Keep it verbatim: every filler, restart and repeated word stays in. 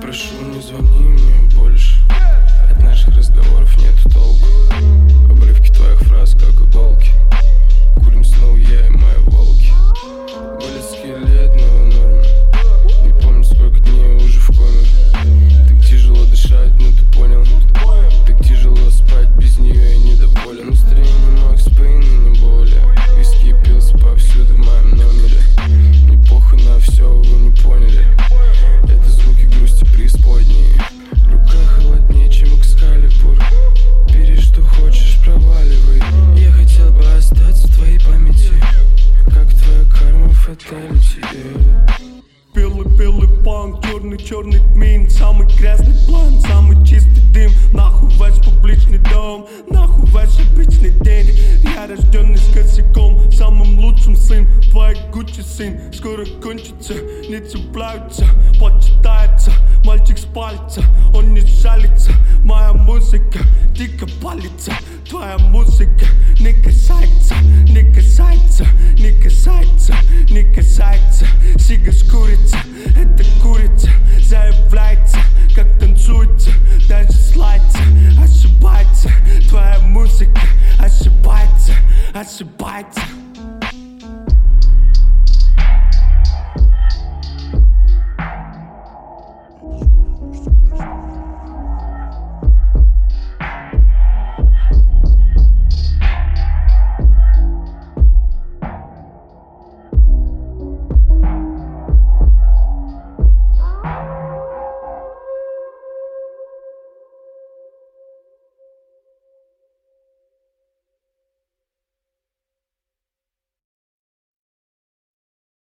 прошу, не звони мне больше. От наших разговоров нету толку. Обрывки твоих фраз, как иголки. Курим снова я и мои волки. Болит скелет, но в норме. Не помню, сколько дней уже в коме. Так тяжело дышать, ну ты понял. Так тяжело спать, без нее я недоволен. Настроение Макс Пейн и не более. Виски пился повсюду в моем номере. Мне похуй на все, вы не поняли. Это звуки грусти преисподней. Рука холоднее, чем Экскалибур. Бери, что хочешь, проваливай. Я хотел бы остаться в твоей памяти, как твоя карма фаталити. Белый-белый панк, черный-черный тмин. Самый грязный план, самый чистый дым. Нахуй весь публичный дом, нахуй весь обычный день. Я рожденный с косяком, самым лучшим сын. Твой Гуччи сын, скоро кончится. Не цепляются, почитается. Мальчик с пальца, он не жалится. Моя музыка дико палится. Твоя музыка не касается.